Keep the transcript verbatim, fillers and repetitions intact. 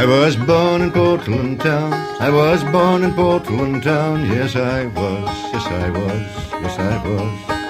I was born in Portland town. I was born in Portland town. Yes, I was. Yes, I was. Yes, I was.